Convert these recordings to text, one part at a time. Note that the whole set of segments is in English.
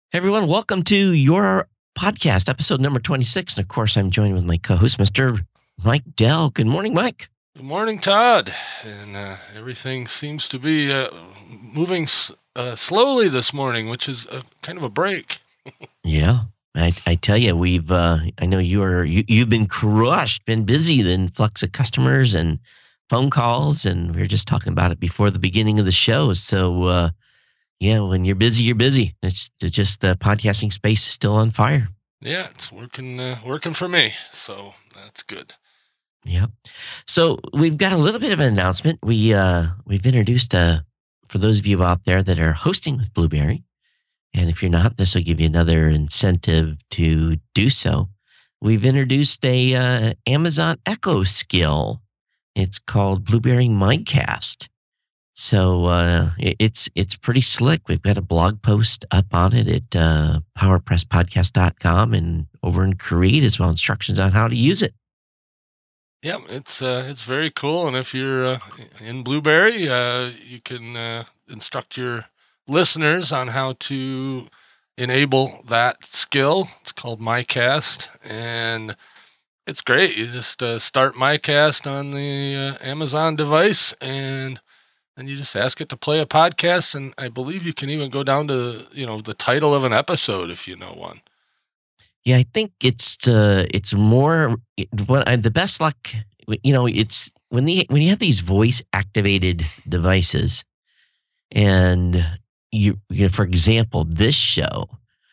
Hey everyone, welcome to your podcast, episode number 26. And of course, I'm joined with my co host, Mr. Mike Dell. Good morning, Mike. Good morning, Todd. And everything seems to be moving slowly this morning, which is kind of a break. Yeah, I tell you, I know you've been crushed, been busy, the influx of customers and phone calls. And we were just talking about it before the beginning of the show. So, yeah, when you're busy, you're busy. It's just the podcasting space is still on fire. Yeah, it's working for me. So that's good. Yep. So we've got a little bit of an announcement. We've introduced for those of you out there that are hosting with Blueberry, and if you're not, this will give you another incentive to do so. We've introduced a Amazon Echo skill. It's called Blueberry Mindcast. So it's pretty slick. We've got a blog post up on it at powerpresspodcast.com and over in Create as well, instructions on how to use it. Yeah, it's very cool. And if you're in Blueberry, you can instruct your listeners on how to enable that skill. It's called MyCast, and it's great. You just start MyCast on the Amazon device, and you just ask it to play a podcast. And I believe you can even go down to the title of an episode if you know one. Yeah, I think it's more the best luck. It's when you have these voice activated devices, and for example, this show,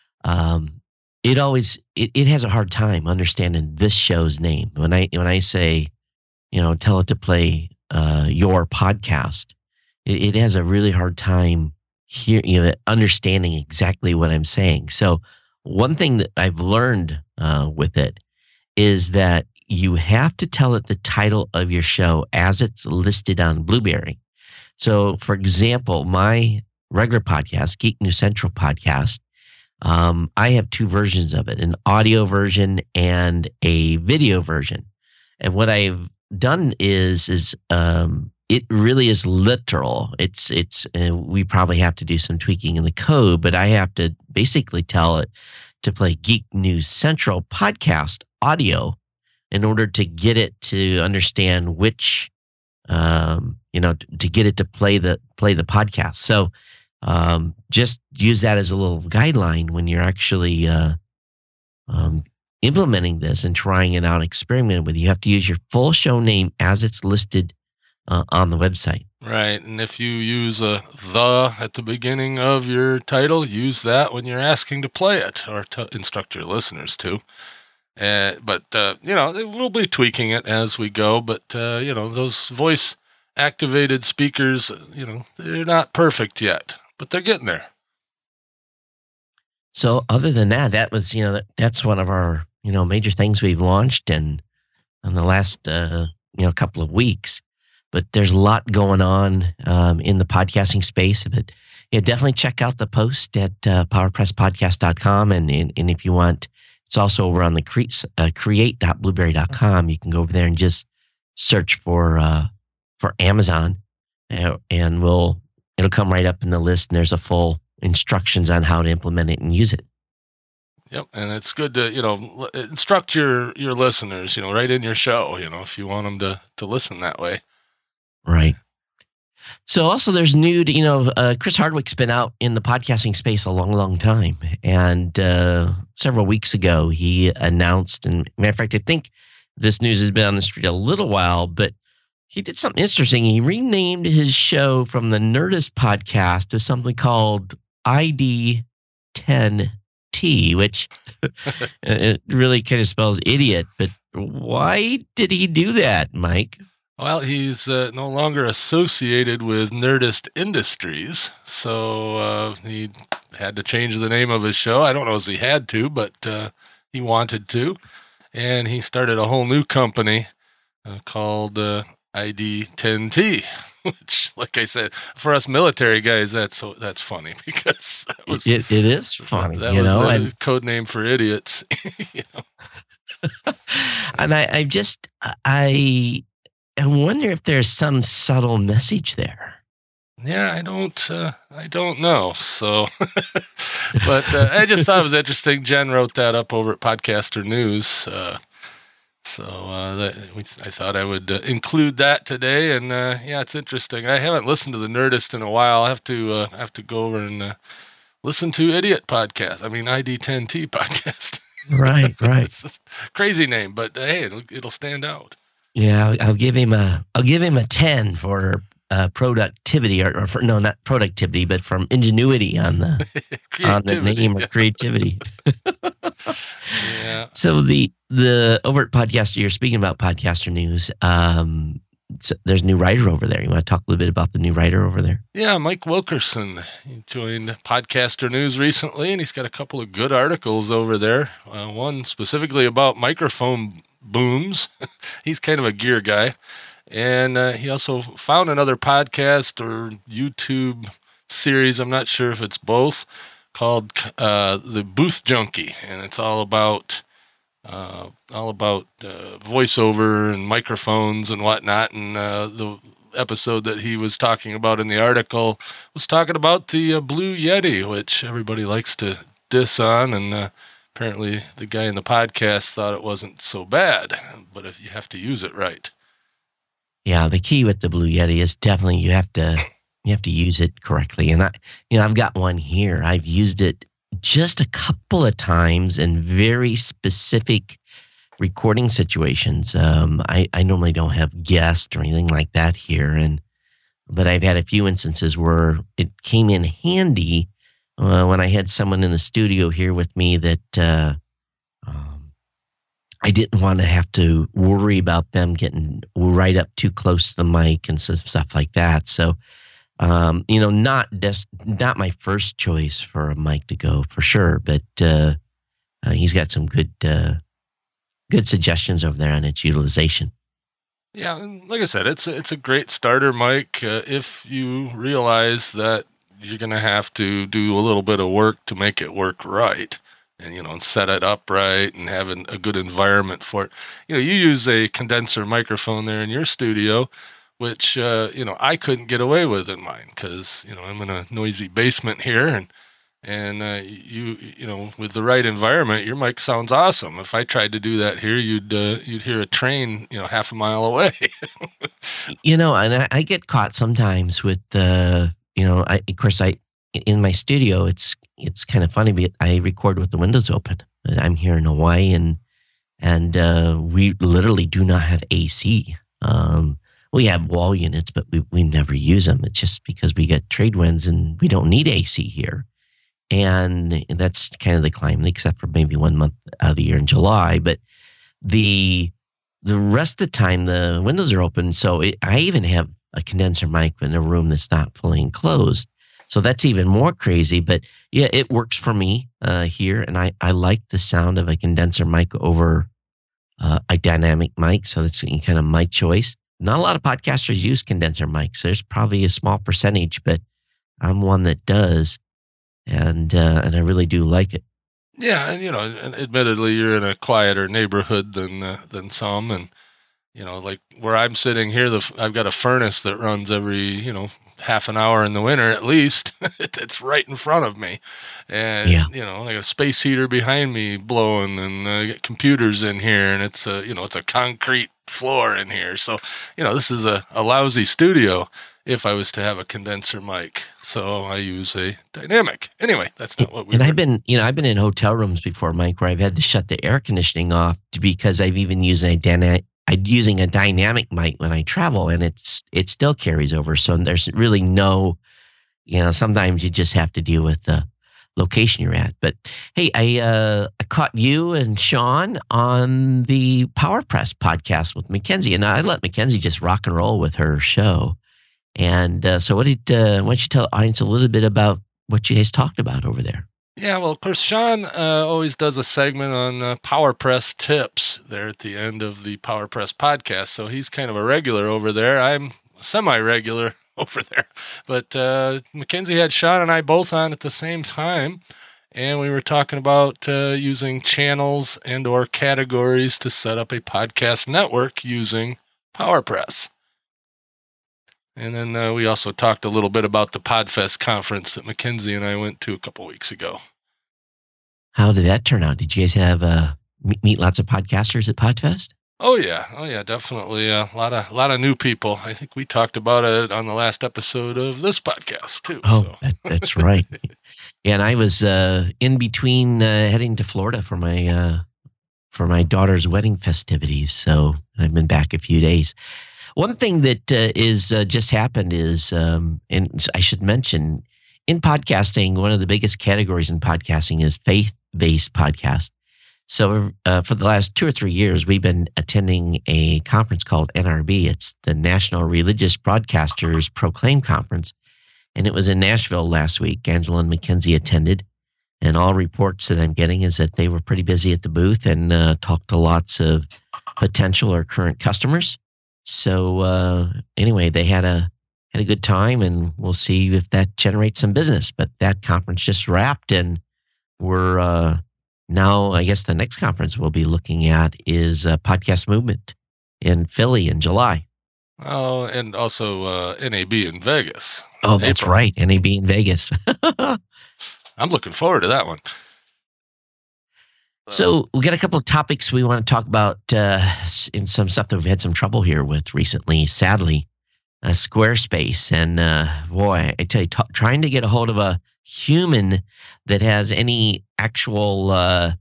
it has a hard time understanding this show's name. When I say, tell it to play your podcast, it has a really hard time understanding exactly what I'm saying. So one thing that I've learned with it is that you have to tell it the title of your show as it's listed on Blueberry. So, for example, my regular podcast, Geek News Central podcast, I have two versions of it, an audio version and a video version. And what I've done is it really is literal. It's we probably have to do some tweaking in the code, but I have to basically tell it to play Geek News Central podcast audio in order to get it to understand which, to get it to play the podcast. So just use that as a little guideline when you're actually implementing this and trying it out, experimenting with it. You have to use your full show name as it's listed on the website. Right. And if you use the at the beginning of your title, use that when you're asking to play it or to instruct your listeners to. But we'll be tweaking it as we go. But, those voice activated speakers, they're not perfect yet, but they're getting there. So other than that, that was, that's one of our, major things we've launched in the last, couple of weeks. But there's a lot going on in the podcasting space. But definitely check out the post at powerpresspodcast.com. And if you want, it's also over on the create.blueberry.com. You can go over there and just search for Amazon, and it'll come right up in the list. And there's a full instructions on how to implement it and use it. Yep, and it's good to instruct your listeners, right in your show, if you want them to listen that way. Right. So also there's new, Chris Hardwick's been out in the podcasting space a long, long time. And several weeks ago, he announced, and matter of fact, I think this news has been on the street a little while, but he did something interesting. He renamed his show from the Nerdist podcast to something called ID10T, which it really kind of spells idiot. But why did he do that, Mike? Well, he's no longer associated with Nerdist Industries, so he had to change the name of his show. I don't know if he had to, but he wanted to. And he started a whole new company called ID10T, which, like I said, for us military guys, that's funny because it is funny. That was the code name for idiots. And I wonder if there's some subtle message there. Yeah, I don't know. So, but I just thought it was interesting. Jen wrote that up over at Podcaster News. I thought I would include that today. And yeah, it's interesting. I haven't listened to the Nerdist in a while. I have to go over and listen to Idiot Podcast. I mean, ID10T Podcast. Right, right. It's just a crazy name, but hey, it'll stand out. Yeah, I'll give him a 10 for productivity, or for, no, not productivity, but from ingenuity on the name, or creativity. Yeah. So the over at Podcaster, you're speaking about Podcaster News. So there's a new writer over there. You want to talk a little bit about the new writer over there? Yeah, Mike Wilkerson. He joined Podcaster News recently, and he's got a couple of good articles over there. One specifically about microphone booms. He's kind of a gear guy. And he also found another podcast or YouTube series, I'm not sure if it's both, called The Booth Junkie. And it's all about voiceover and microphones and whatnot. And the episode that he was talking about in the article was talking about the Blue Yeti, which everybody likes to diss on. And apparently the guy in the podcast thought it wasn't so bad, but if you have to use it right. Yeah, the key with the Blue Yeti is definitely you have to use it correctly. And I've got one here. I've used it just a couple of times in very specific recording situations. I normally don't have guests or anything like that here, but I've had a few instances where it came in handy when I had someone in the studio here with me that I didn't want to have to worry about them getting right up too close to the mic and stuff like that. So, not my first choice for a mic to go for sure, but he's got some good suggestions over there on its utilization. Yeah, and like I said, it's a great starter mic if you realize that you're going to have to do a little bit of work to make it work right. And set it up right and have a good environment for it. You use a condenser microphone there in your studio, which I couldn't get away with in mine because I'm in a noisy basement here, and with the right environment, your mic sounds awesome. If I tried to do that here, you'd hear a train half a mile away. And I get caught sometimes with in my studio, it's kind of funny, but I record with the windows open. I'm here in Hawaii, and we literally do not have AC. We have wall units, but we never use them. It's just because we get trade winds and we don't need AC here. And that's kind of the climate, except for maybe 1 month out of the year in July. But the rest of the time, the windows are open. So I even have a condenser mic in a room that's not fully enclosed. So that's even more crazy. But yeah, it works for me here. And I like the sound of a condenser mic over a dynamic mic. So that's kind of my choice. Not a lot of podcasters use condenser mics. There's probably a small percentage, but I'm one that does. And I really do like it. Yeah, and admittedly, you're in a quieter neighborhood than some, and like where I'm sitting here, I've got a furnace that runs every half an hour in the winter at least. It's right in front of me, and I got a space heater behind me blowing, and I got computers in here, and it's a concrete floor in here. So this is a lousy studio if I was to have a condenser mic. So I use a dynamic. Anyway, that's not what we. And I've been in hotel rooms before, Mike, where I've had to shut the air conditioning off because I've even used using a dynamic mic when I travel, and it still carries over. So there's really no, sometimes you just have to deal with the location you're at. But hey, I caught you and Sean on the PowerPress podcast with Mackenzie, and I let Mackenzie just rock and roll with her show. And so why don't you tell the audience a little bit about what you guys talked about over there? Yeah, well, of course, Sean always does a segment on PowerPress tips there at the end of the PowerPress podcast. So he's kind of a regular over there. I'm semi-regular over there. But Mackenzie had Sean and I both on at the same time. And we were talking about using channels and or categories to set up a podcast network using PowerPress. And then we also talked a little bit about the PodFest conference that Mackenzie and I went to a couple weeks ago. How did that turn out? Did you guys have meet lots of podcasters at PodFest? Oh yeah, definitely. A lot of new people. I think we talked about it on the last episode of this podcast too. Oh, that's right. Yeah, and I was in between heading to Florida for my daughter's wedding festivities, so I've been back a few days. One thing that is just happened is, and I should mention, in podcasting, one of the biggest categories in podcasting is faith-based podcast. So for the last 2 or 3 years, we've been attending a conference called NRB. It's the National Religious Broadcasters Proclaim Conference, and it was in Nashville last week. Angela and Mackenzie attended, and all reports that I'm getting is that they were pretty busy at the booth and talked to lots of potential or current customers. So anyway, they had a good time, and we'll see if that generates some business. But that conference just wrapped, and we're now, I guess the next conference we'll be looking at is Podcast Movement in Philly in July. Oh, and also NAB in Vegas. Oh, that's April. Right, NAB in Vegas. I'm looking forward to that one. So we got a couple of topics we want to talk about in some stuff that we've had some trouble here with recently, sadly. Squarespace. And boy, I tell you, trying to get a hold of a human that has any actual, well,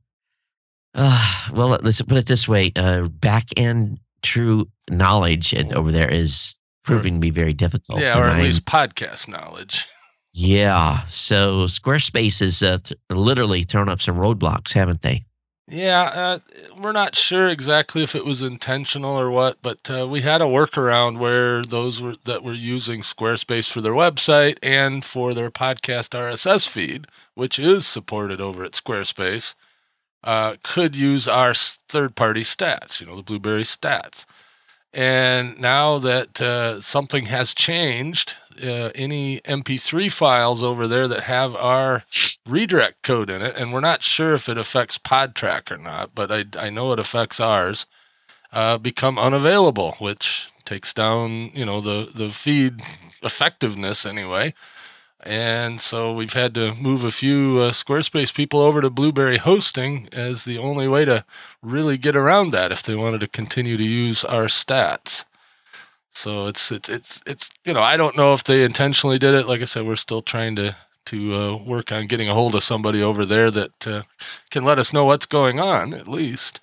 let's put it this way, back-end true knowledge over there is proving to be very difficult. Yeah, or at least podcast knowledge. Yeah. So Squarespace has literally thrown up some roadblocks, haven't they? Yeah, we're not sure exactly if it was intentional or what, but we had a workaround where those that were using Squarespace for their website and for their podcast RSS feed, which is supported over at Squarespace, could use our third-party stats, the Blueberry stats. And now that something has changed, any MP3 files over there that have our redirect code in it, and we're not sure if it affects PodTrack or not, but I know it affects ours, become unavailable, which takes down, the feed effectiveness anyway. And so we've had to move a few Squarespace people over to Blueberry hosting as the only way to really get around that if they wanted to continue to use our stats. So it's I don't know if they intentionally did it. Like I said, we're still trying to work on getting a hold of somebody over there that can let us know what's going on at least.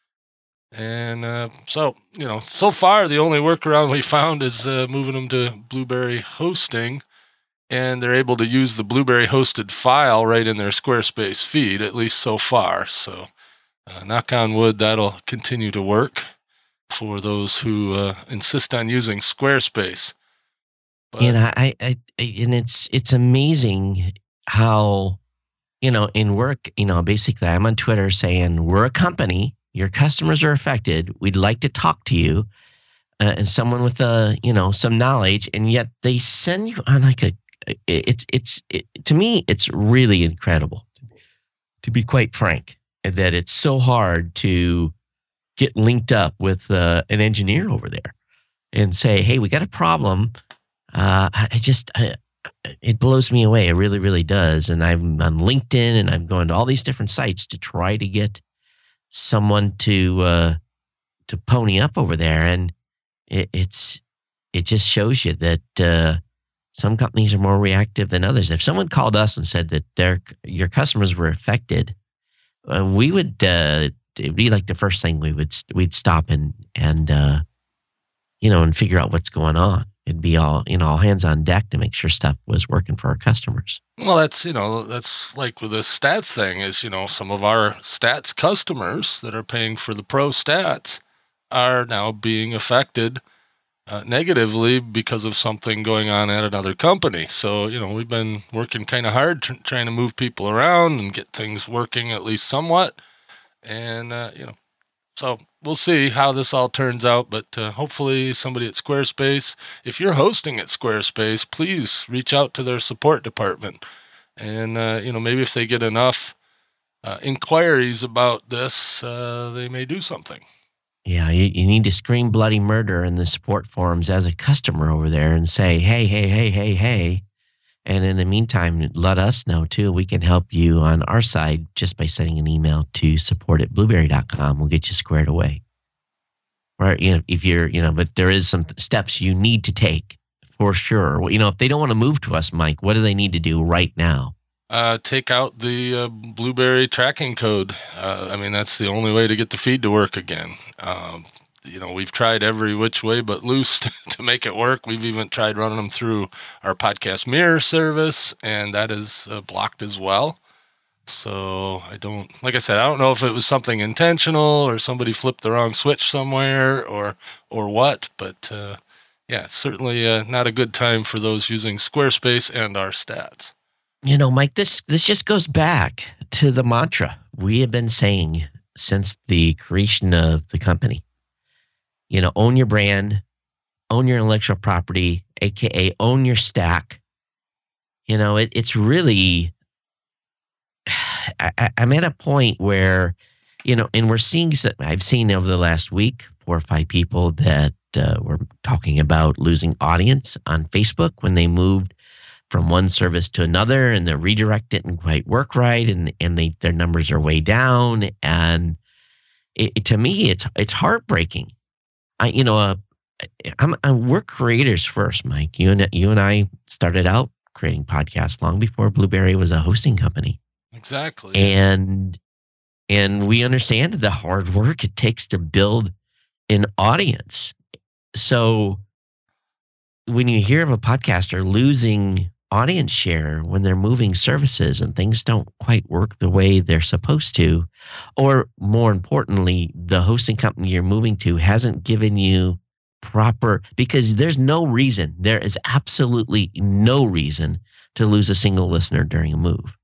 And so far the only workaround we found is moving them to Blueberry hosting. And they're able to use the Blueberry hosted file right in their Squarespace feed, at least so far. So knock on wood, that'll continue to work for those who insist on using Squarespace. But, and it's amazing how, in work, basically I'm on Twitter saying, we're a company, your customers are affected, we'd like to talk to you, and someone with some knowledge, and yet they send you on like to me, it's really incredible, to be quite frank, that it's so hard to get linked up with an engineer over there and say, hey, we got a problem. It blows me away. It really, really does. And I'm on LinkedIn and I'm going to all these different sites to try to get someone to pony up over there. And it just shows you that some companies are more reactive than others. If someone called us and said that your customers were affected, we would it'd be like the first thing we'd stop and figure out what's going on. It'd be all hands on deck to make sure stuff was working for our customers. Well, that's like with the stats thing is, some of our stats customers that are paying for the pro stats are now being affected negatively because of something going on at another company. So, we've been working kind of hard trying to move people around and get things working at least somewhat. And, so we'll see how this all turns out. But hopefully somebody at Squarespace, if you're hosting at Squarespace, please reach out to their support department. And, maybe if they get enough inquiries about this, they may do something. Yeah, you need to scream bloody murder in the support forums as a customer over there and say, hey, hey, hey, hey, hey. And in the meantime, let us know too. We can help you on our side just by sending an email to support@blueberry.com. We'll get you squared away. Or, if you're, but there is some steps you need to take for sure. If they don't want to move to us, Mike, what do they need to do right now? Take out the Blueberry tracking code. That's the only way to get the feed to work again. We've tried every which way but loose to make it work. We've even tried running them through our podcast mirror service, and that is blocked as well. So I don't know if it was something intentional or somebody flipped the wrong switch somewhere or what, but it's certainly not a good time for those using Squarespace and our stats. Mike, this just goes back to the mantra we have been saying since the creation of the company. Own your brand, own your intellectual property, aka own your stack. It's really, I'm at a point where, and we're seeing, I've seen over the last week, 4 or 5 people that were talking about losing audience on Facebook when they moved from one service to another, and the redirect didn't quite work right, and their numbers are way down. And to me, it's heartbreaking. We're creators first, Mike. You and I started out creating podcasts long before Blueberry was a hosting company. Exactly. And we understand the hard work it takes to build an audience. So when you hear of a podcaster losing audience share when they're moving services and things don't quite work the way they're supposed to, or more importantly, the hosting company you're moving to hasn't given you proper, because there is absolutely no reason to lose a single listener during a move.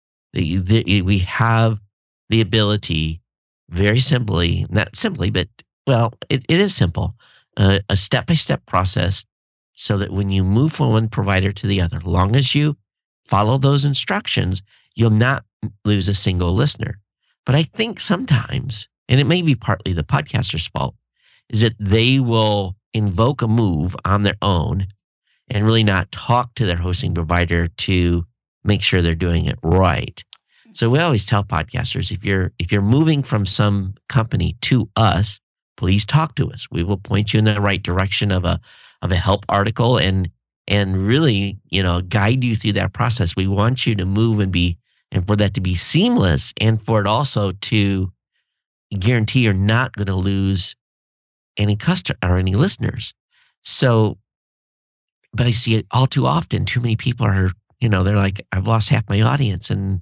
We have the ability, very simply, not simply, but it is simple, a step-by-step process, so that when you move from one provider to the other, long as you follow those instructions, you'll not lose a single listener. But I think sometimes, and it may be partly the podcaster's fault, is that they will invoke a move on their own and really not talk to their hosting provider to make sure they're doing it right. So we always tell podcasters, if you're moving from some company to us, please talk to us. We will point you in the right direction of a help article and really, guide you through that process. We want you to move and for that to be seamless, and for it also to guarantee you're not going to lose any customer or any listeners. So, but I see it all too often. Too many people are, they're like, I've lost half my audience, and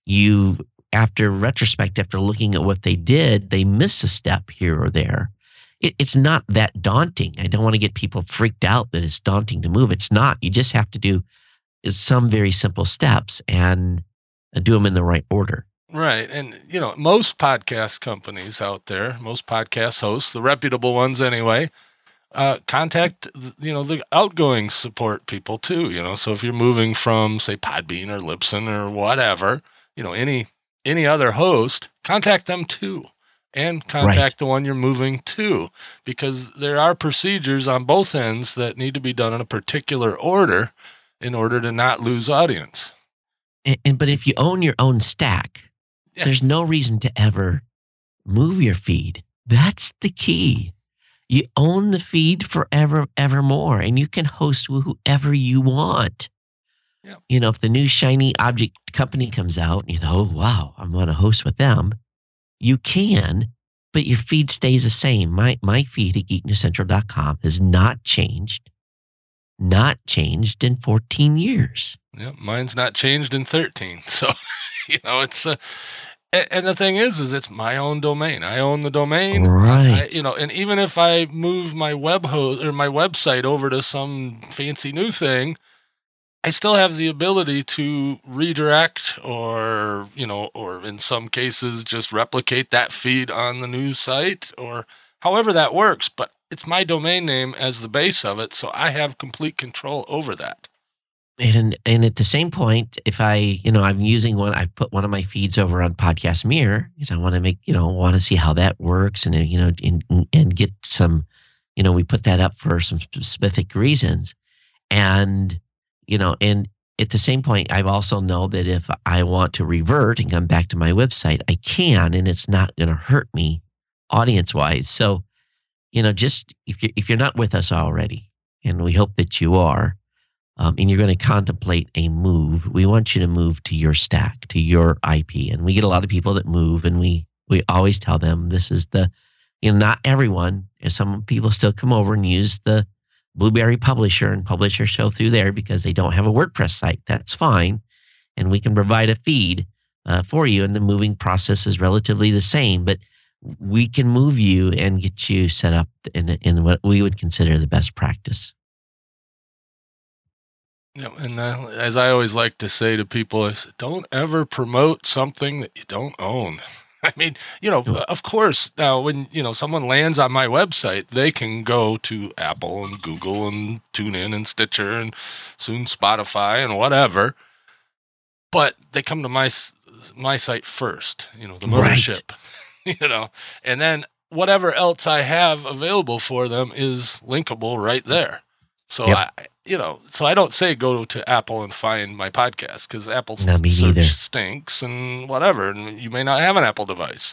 after retrospect, after looking at what they did, they miss a step here or there. It's not that daunting. I don't want to get people freaked out that it's daunting to move. It's not. You just have to do some very simple steps and do them in the right order. Right. And, most podcast companies out there, most podcast hosts, the reputable ones anyway, contact, the outgoing support people too, So if you're moving from, say, Podbean or Libsyn or whatever, any other host, contact them too. And contact the one you're moving to, because there are procedures on both ends that need to be done in a particular order in order to not lose audience. But if you own your own stack, there's no reason to ever move your feed. That's the key. You own the feed forever, evermore, and you can host whoever you want. Yep. If the new shiny object company comes out and you go, oh, wow, I'm going to host with them. You can, but your feed stays the same. My feed at geeknewscentral.com has not changed in 14 years. Yeah, mine's not changed in 13. So, it's and the thing is it's my own domain. I own the domain. Right. And even if I move my web host or my website over to some fancy new thing, I still have the ability to redirect or in some cases just replicate that feed on the new site or however that works. But it's my domain name as the base of it, so I have complete control over that. And at the same point, if I'm using one, I put one of my feeds over on Podcast Mirror because I want to want to see how that works and, and get some, we put that up for some specific reasons. And, and at the same point, I also know that if I want to revert and come back to my website, I can, and it's not going to hurt me audience wise. So, just if you're not with us already, and we hope that you are, and you're going to contemplate a move, we want you to move to your stack, to your IP. And we get a lot of people that move, and we always tell them this is not everyone. Some people still come over and use the Blueberry Publisher and publish their show through there because they don't have a WordPress site. That's fine. And we can provide a feed for you, and the moving process is relatively the same, but we can move you and get you set up in what we would consider the best practice. Yeah, and as I always like to say to people, is don't ever promote something that you don't own. I mean, of course, now when, someone lands on my website, they can go to Apple and Google and TuneIn and Stitcher and soon Spotify and whatever, but they come to my site first, the mothership, right. And then whatever else I have available for them is linkable right there. So yep. So I don't say go to Apple and find my podcast because Apple's search stinks and whatever, and you may not have an Apple device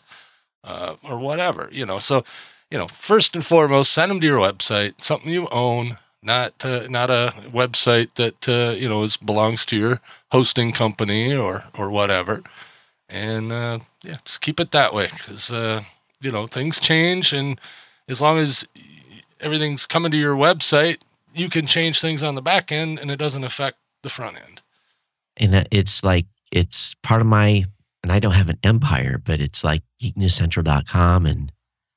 or whatever, So, first and foremost, send them to your website, something you own, not a website that belongs to your hosting company or whatever, and just keep it that way because things change, and as long as everything's coming to your website, you can change things on the back end and it doesn't affect the front end. And it's part of and I don't have an empire, but it's like geeknewscentral.com and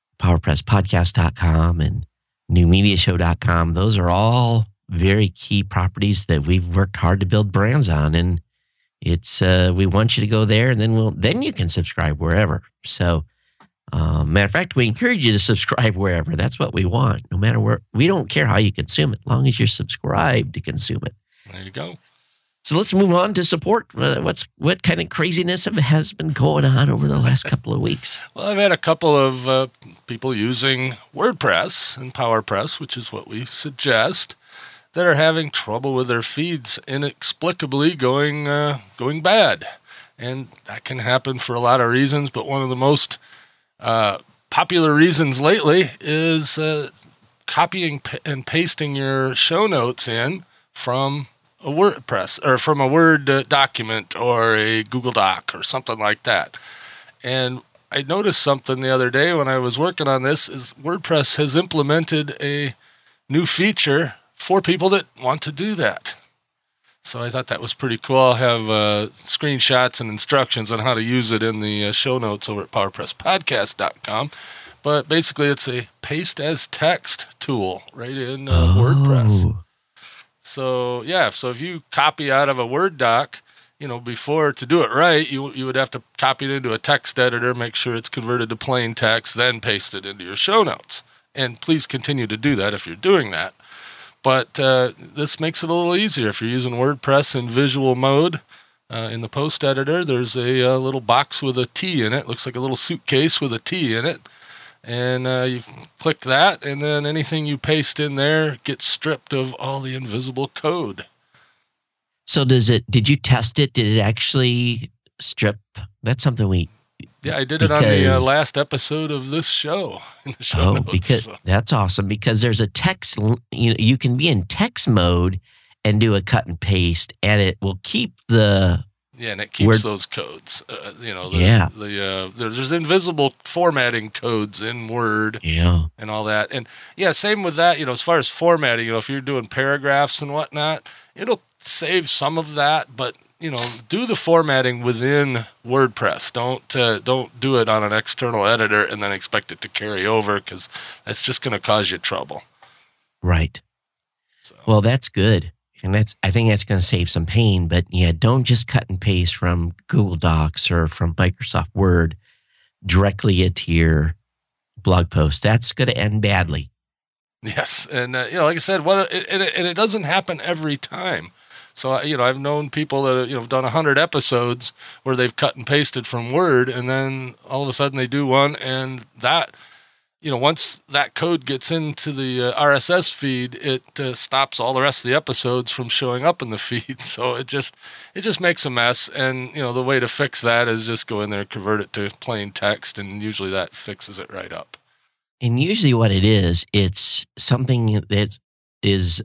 powerpresspodcast.com and newmediashow.com. Those are all very key properties that we've worked hard to build brands on. And it's, we want you to go there, and then you can subscribe wherever. So, matter of fact, we encourage you to subscribe wherever. That's what we want. No matter where, we don't care how you consume it, as long as you're subscribed to consume it. There you go. So let's move on to support. What kind of craziness has been going on over the last couple of weeks? Well, I've had a couple of people using WordPress and PowerPress, which is what we suggest, that are having trouble with their feeds inexplicably going bad. And that can happen for a lot of reasons, but one of the most popular reasons lately is copying and pasting your show notes in from a WordPress or from a Word document or a Google Doc or something like that. And I noticed something the other day when I was working on this is WordPress has implemented a new feature for people that want to do that. So I thought that was pretty cool. I'll have screenshots and instructions on how to use it in the show notes over at powerpresspodcast.com. But basically, it's a paste as text tool right in WordPress. So, so if you copy out of a Word doc, before to do it right, you would have to copy it into a text editor, make sure it's converted to plain text, then paste it into your show notes. And please continue to do that if you're doing that. But this makes it a little easier. If you're using WordPress in visual mode in the post editor, there's a little box with a T in it. Looks like a little suitcase with a T in it. And you click that, and then anything you paste in there gets stripped of all the invisible code. So did you test it? Did it actually strip? That's something Yeah, I did it on the last episode of this show. In the show notes, that's awesome because there's a text. You can be in text mode and do a cut and paste, and it will keep the. Yeah, and it keeps those codes. There's invisible formatting codes in Word. Yeah, and all that, and same with that. As far as formatting, if you're doing paragraphs and whatnot, it'll save some of that, but. Do the formatting within WordPress. Don't do it on an external editor and then expect it to carry over because that's just going to cause you trouble. Right. So. Well, that's good. And I think that's going to save some pain, but don't just cut and paste from Google Docs or from Microsoft Word directly into your blog post. That's going to end badly. Yes. And, like I said, it doesn't happen every time. So, I've known people that have done 100 episodes where they've cut and pasted from Word, and then all of a sudden they do one, and that, once that code gets into the RSS feed, it stops all the rest of the episodes from showing up in the feed. So it just makes a mess. And, the way to fix that is just go in there, convert it to plain text, and usually that fixes it right up. And usually what it is, it's something that is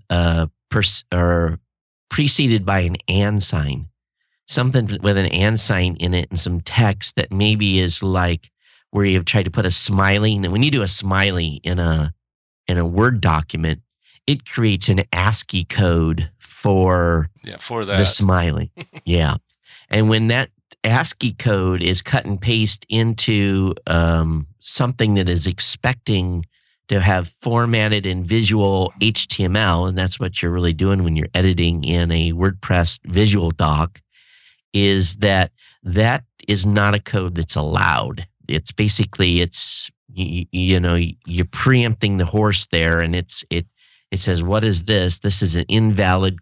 preceded by an and sign, something with an and sign in it and some text that maybe is like where you've tried to put a smiley. And when you do a smiley in a Word document, it creates an ASCII code for the smiley. Yeah. And when that ASCII code is cut and paste into something that is expecting to have formatted in visual HTML, and that's what you're really doing when you're editing in a WordPress visual doc, is that is not a code that's allowed. It's basically you're preempting the horse there, and it says, what is this? This is an invalid,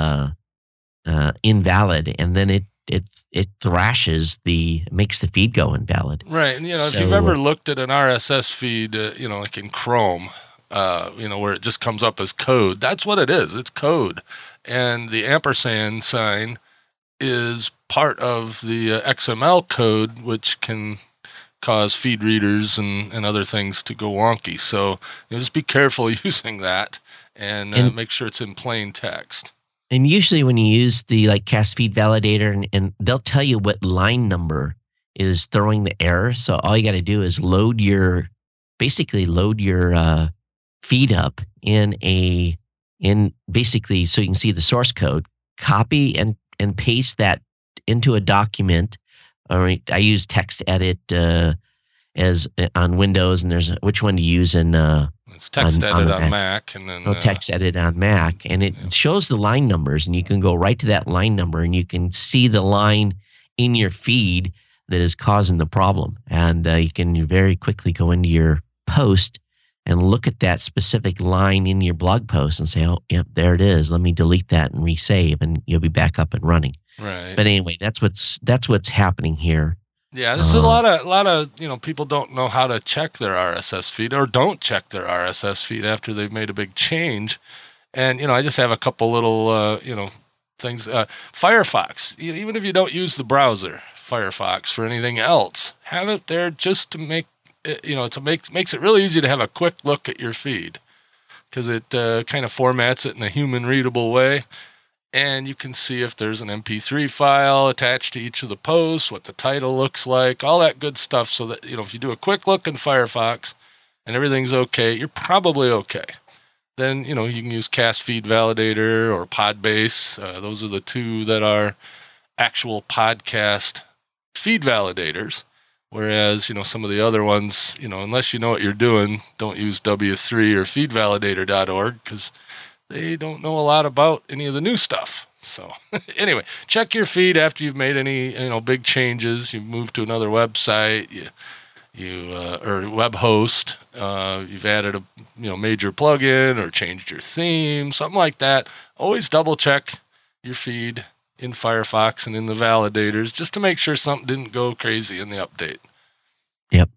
and then it thrashes makes the feed go invalid. Right, and if you've ever looked at an RSS feed, like in Chrome, where it just comes up as code, that's what it is. It's code, and the ampersand sign is part of the XML code, which can cause feed readers and other things to go wonky. So just be careful using that and make sure it's in plain text. And usually when you use the cast feed validator, and they'll tell you what line number is throwing the error. So all you got to do is load your feed up in basically so you can see the source code, copy and paste that into a document. All right, I use TextEdit as on Windows, and there's which one to use in it's TextEdit on Mac, and then TextEdit on Mac, and it shows the line numbers, and you can go right to that line number, and you can see the line in your feed that is causing the problem, and you can very quickly go into your post and look at that specific line in your blog post and say, oh, yep, there it is. Let me delete that and resave, and you'll be back up and running. Right. But anyway, that's what's happening here. Yeah, there's a lot of people don't know how to check their RSS feed, or don't check their RSS feed after they've made a big change. And I just have a couple little things. Firefox, even if you don't use the browser Firefox for anything else, have it there just to make it, makes it really easy to have a quick look at your feed, because it kind of formats it in a human readable way. And you can see if there's an MP3 file attached to each of the posts, what the title looks like, all that good stuff. So that, if you do a quick look in Firefox and everything's okay, you're probably okay. Then, you can use Cast Feed Validator or Podbase. Those are the two that are actual podcast feed validators. Whereas, some of the other ones, unless you know what you're doing, don't use W3 or feedvalidator.org, because they don't know a lot about any of the new stuff. So anyway, check your feed after you've made any big changes. You've moved to another website, or web host. You've added a major plugin or changed your theme, something like that. Always double check your feed in Firefox and in the validators, just to make sure something didn't go crazy in the update. Yep.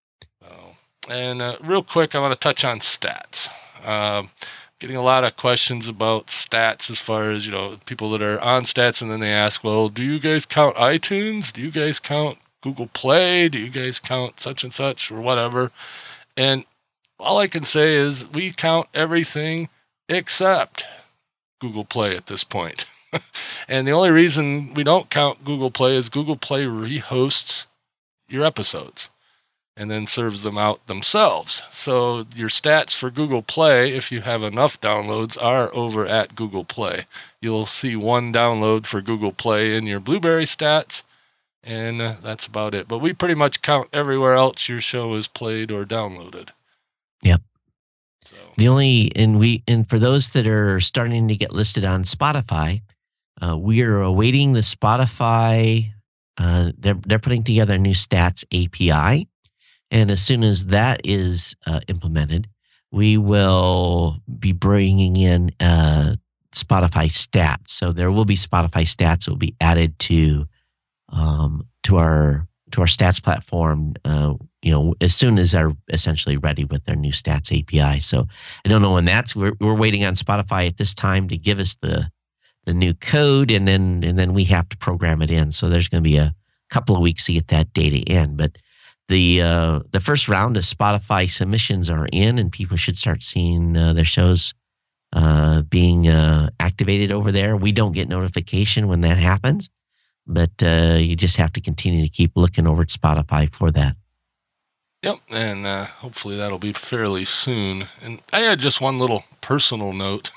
And real quick, I want to touch on stats. Getting a lot of questions about stats as far as, people that are on stats, and then they ask, well, do you guys count iTunes? Do you guys count Google Play? Do you guys count such and such or whatever? And all I can say is we count everything except Google Play at this point. And the only reason we don't count Google Play is Google Play rehosts your episodes and then serves them out themselves. So your stats for Google Play, if you have enough downloads, are over at Google Play. You'll see one download for Google Play in your Blueberry stats, and that's about it. But we pretty much count everywhere else your show is played or downloaded. Yep. So and for those that are starting to get listed on Spotify, we are awaiting the Spotify. They're putting together a new stats API. And as soon as that is implemented, we will be bringing in Spotify stats. So there will be Spotify stats that will be added to our stats platform. As soon as they're essentially ready with their new stats API. So I don't know when that's. We're waiting on Spotify at this time to give us the new code, and then we have to program it in. So there's going to be a couple of weeks to get that data in. But the first round of Spotify submissions are in, and people should start seeing their shows being activated over there. We don't get notification when that happens, but you just have to continue to keep looking over at Spotify for that. Yep, and hopefully that'll be fairly soon. And I had just one little personal note.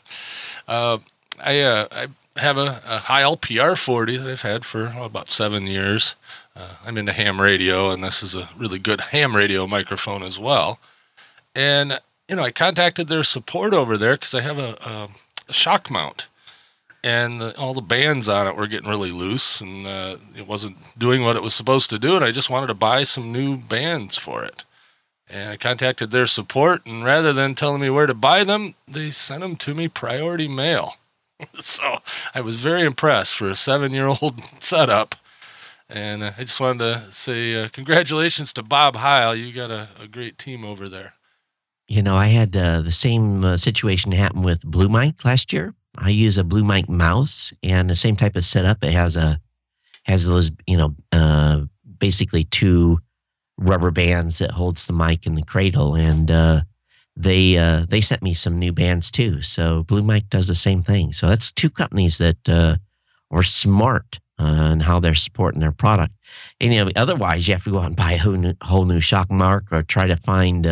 I have a Heil PR40 that I've had for about 7 years. I'm into ham radio, and this is a really good ham radio microphone as well. And, I contacted their support over there because I have a shock mount. And all the bands on it were getting really loose, and it wasn't doing what it was supposed to do, and I just wanted to buy some new bands for it. And I contacted their support, and rather than telling me where to buy them, they sent them to me priority mail. So I was very impressed for a 7-year-old setup. And I just wanted to say congratulations to Bob Heil. You got a great team over there. I had the same situation happen with Blue Mic last year. I use a Blue Mic mouse, and the same type of setup. It has those, basically 2 rubber bands that holds the mic in the cradle, and they sent me some new bands too. So Blue Mic does the same thing. So that's 2 companies that are smart and how they're supporting their product. And otherwise you have to go out and buy a whole new shock mark, or try to find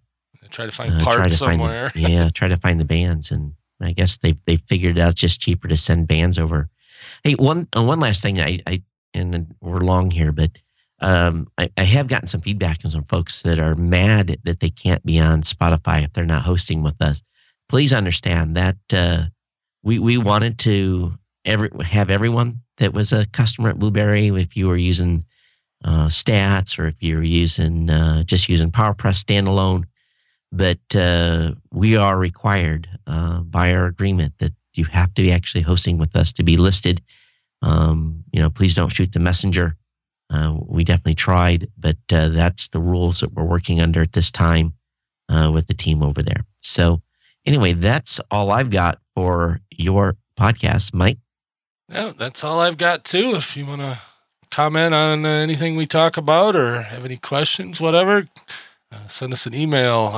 parts somewhere. Try to find the bands, and I guess they figured out it's just cheaper to send bands over. Hey, one last thing. And we're long here, but I have gotten some feedback from some folks that are mad that they can't be on Spotify if they're not hosting with us. Please understand that we wanted to have everyone that was a customer at Blueberry, if you were using stats, or if you're using just using PowerPress standalone. But we are required by our agreement that you have to be actually hosting with us to be listed. Please don't shoot the messenger. We definitely tried, but that's the rules that we're working under at this time with the team over there. So anyway, that's all I've got for your podcast, Mike. Yeah, that's all I've got too. If you want to comment on anything we talk about or have any questions, whatever, send us an email,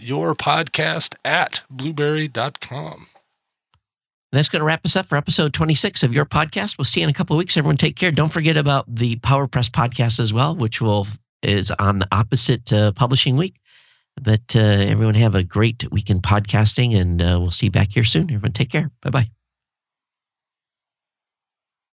yourpodcast@blueberry.com. That's going to wrap us up for episode 26 of Your Podcast. We'll see you in a couple of weeks. Everyone take care. Don't forget about the PowerPress podcast as well, which is on the opposite publishing week. But everyone have a great week in podcasting, and we'll see you back here soon. Everyone take care. Bye-bye.